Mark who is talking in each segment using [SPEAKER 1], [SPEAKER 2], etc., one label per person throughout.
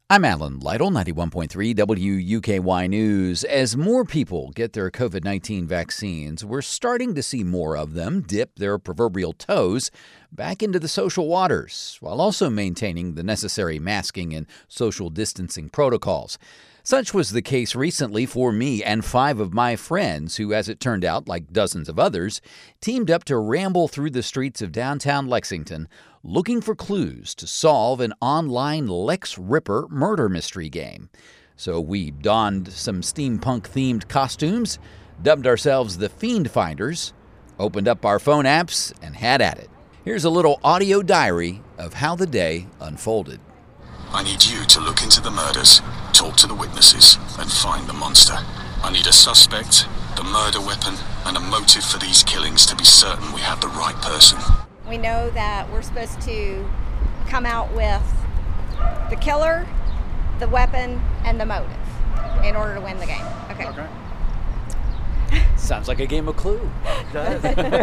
[SPEAKER 1] I'm Alan Lytle, 91.3 WUKY News. As more people get their COVID-19 vaccines, we're starting to see more of them dip their proverbial toes back into the social waters, while also maintaining the necessary masking and social distancing protocols. Such was the case recently for me and 5 of my friends who, as it turned out, like dozens of others, teamed up to ramble through the streets of downtown Lexington looking for clues to solve an online Lex Ripper murder mystery game. So we donned some steampunk-themed costumes, dubbed ourselves the Fiend Finders, opened up our phone apps, and had at it. Here's a little audio diary of how the day unfolded.
[SPEAKER 2] I need you to look into the murders, talk to the witnesses, and find the monster. I need a suspect, the murder weapon, and a motive for these killings to be certain we have the right person.
[SPEAKER 3] We know that we're supposed to come out with the killer, the weapon, and the motive in order to win the game. Okay.
[SPEAKER 1] Sounds like a game of Clue.
[SPEAKER 4] It does.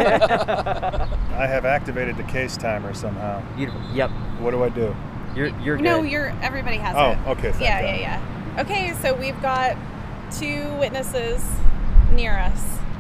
[SPEAKER 5] I have activated the case timer somehow.
[SPEAKER 4] Yep.
[SPEAKER 5] What do I do?
[SPEAKER 4] You're good.
[SPEAKER 6] No, everybody has it.
[SPEAKER 5] Oh, okay. Thank God.
[SPEAKER 6] Yeah. Okay, so we've got 2 witnesses near us.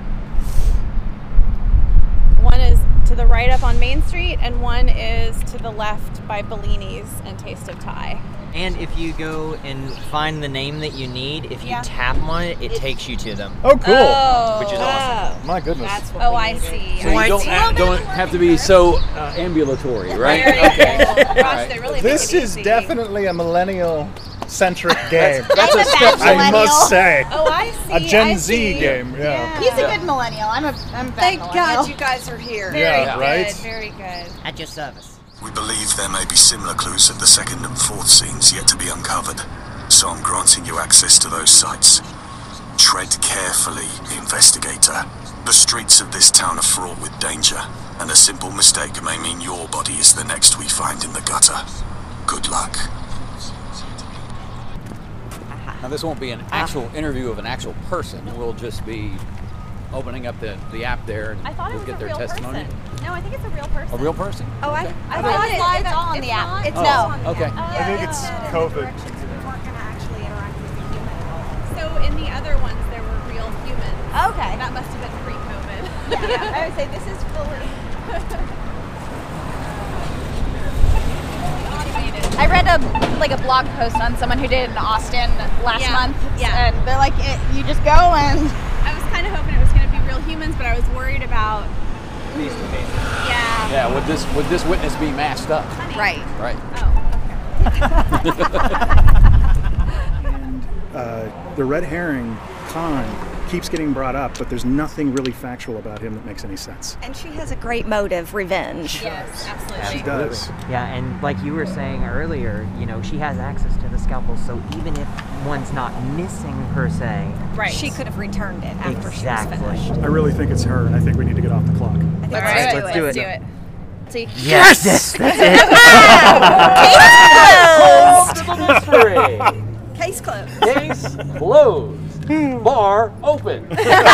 [SPEAKER 6] One is to the right up on Main Street, and one is to the left by Bellini's and Taste of Thai.
[SPEAKER 4] And if you go and find the name that you need, if you tap on it, it takes you to them.
[SPEAKER 5] Oh, cool.
[SPEAKER 4] Which is awesome.
[SPEAKER 5] My goodness.
[SPEAKER 6] That's what I see.
[SPEAKER 1] So you don't have to be so ambulatory, right?
[SPEAKER 6] Gosh, they really
[SPEAKER 5] This
[SPEAKER 6] make it
[SPEAKER 5] is
[SPEAKER 6] easy.
[SPEAKER 5] definitely a millennial-centric game.
[SPEAKER 3] That's a step
[SPEAKER 5] I must say.
[SPEAKER 6] Oh, I see.
[SPEAKER 5] A Gen Z game, yeah.
[SPEAKER 3] He's a good millennial. I'm a bad
[SPEAKER 7] Thank
[SPEAKER 3] millennial.
[SPEAKER 7] God you guys are here.
[SPEAKER 6] Very
[SPEAKER 5] Yeah,
[SPEAKER 6] good,
[SPEAKER 5] right?
[SPEAKER 6] very good.
[SPEAKER 4] At your service.
[SPEAKER 2] We believe there may be similar clues at the 2nd and 4th scenes yet to be uncovered, so I'm granting you access to those sites. Tread carefully, investigator. The streets of this town are fraught with danger, and a simple mistake may mean your body is the next we find in the gutter. Good luck.
[SPEAKER 1] Now, this won't be an actual interview of an actual person. We'll just be opening up the app there and
[SPEAKER 6] I thought it
[SPEAKER 1] we'll
[SPEAKER 6] was
[SPEAKER 1] get
[SPEAKER 6] a
[SPEAKER 1] their
[SPEAKER 6] real
[SPEAKER 1] testimony.
[SPEAKER 6] person. No, I think it's a real person.
[SPEAKER 1] A real person?
[SPEAKER 3] Oh,
[SPEAKER 1] Okay.
[SPEAKER 3] I thought it's all on the app. It's no.
[SPEAKER 1] Okay.
[SPEAKER 5] I think it's COVID.
[SPEAKER 6] So in the other ones, there were real humans.
[SPEAKER 3] Okay.
[SPEAKER 6] That must have been pre-COVID.
[SPEAKER 3] Yeah, I would say this is fully. I read a blog post on someone who did it in Austin last month.
[SPEAKER 6] Yeah.
[SPEAKER 3] And they're like, you just go and.
[SPEAKER 6] I was kind of hoping it was going to be real humans, but I was worried about.
[SPEAKER 4] Face to face.
[SPEAKER 6] Yeah.
[SPEAKER 1] Yeah, would this witness be masked up?
[SPEAKER 3] Right.
[SPEAKER 1] Right.
[SPEAKER 5] And the red herring, Khan, keeps getting brought up, but there's nothing really factual about him that makes any sense.
[SPEAKER 3] And she has a great motive, revenge.
[SPEAKER 6] Yes, absolutely.
[SPEAKER 5] She does.
[SPEAKER 4] Yeah, and like you were saying earlier, she has access to the scalpel, so even if one's not missing per se,
[SPEAKER 6] Right.
[SPEAKER 3] She could have returned it after
[SPEAKER 4] exactly.
[SPEAKER 3] she was finished.
[SPEAKER 5] I really think it's her, and I think we need to get off the clock.
[SPEAKER 3] I think
[SPEAKER 4] Let's do it.
[SPEAKER 6] Do it.
[SPEAKER 3] So you
[SPEAKER 4] Yes! That's it.
[SPEAKER 3] Case closed.
[SPEAKER 1] Case closed. Bar open.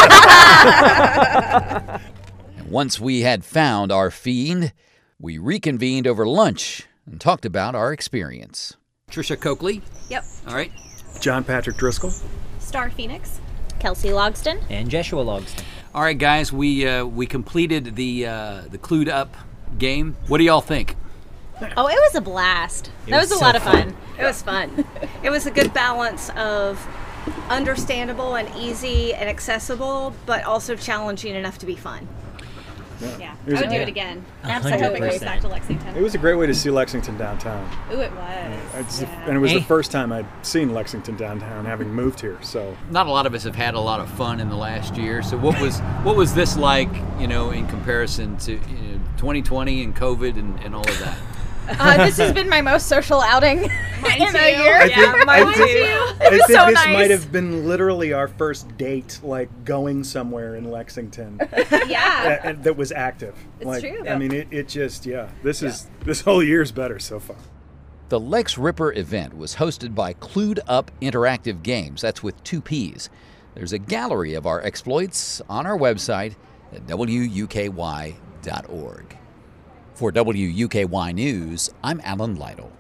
[SPEAKER 1] Once we had found our fiend, we reconvened over lunch and talked about our experience. Trisha Coakley.
[SPEAKER 6] Yep.
[SPEAKER 1] All right.
[SPEAKER 5] John Patrick Driscoll.
[SPEAKER 6] Star Phoenix.
[SPEAKER 7] Kelsey Logston.
[SPEAKER 4] And Joshua Logston.
[SPEAKER 1] All right, guys. We completed the Clued Up game. What do y'all think?
[SPEAKER 7] Oh, it was a blast. That was a lot of fun. It was fun.
[SPEAKER 8] It was a good balance of understandable and easy and accessible, but also challenging enough to be fun.
[SPEAKER 6] Yeah.
[SPEAKER 5] It was
[SPEAKER 6] I would do
[SPEAKER 5] a-
[SPEAKER 6] it again.
[SPEAKER 4] 100%.
[SPEAKER 6] I hope it goes back to Lexington.
[SPEAKER 5] It was a great way to see Lexington downtown.
[SPEAKER 6] Ooh, it was.
[SPEAKER 5] And it was the
[SPEAKER 4] Hey.
[SPEAKER 5] first time I'd seen Lexington downtown, having moved here. So
[SPEAKER 1] Not a lot of us have had a lot of fun in the last year. So what was this like, in comparison to 2020 and COVID and all of that?
[SPEAKER 3] This has been my most social outing in a year.
[SPEAKER 5] I think,
[SPEAKER 6] mine
[SPEAKER 5] I
[SPEAKER 6] too.
[SPEAKER 5] think
[SPEAKER 3] so
[SPEAKER 5] this
[SPEAKER 3] nice.
[SPEAKER 5] might have been literally our first date, like going somewhere in Lexington
[SPEAKER 6] Yeah.
[SPEAKER 5] that was active.
[SPEAKER 6] It's true.
[SPEAKER 5] I mean, it just, this whole year's better so far.
[SPEAKER 1] The Lex Ripper event was hosted by Clued Up Interactive Games. That's with 2 P's. There's a gallery of our exploits on our website at WUKY.org. For WUKY News, I'm Alan Lytle.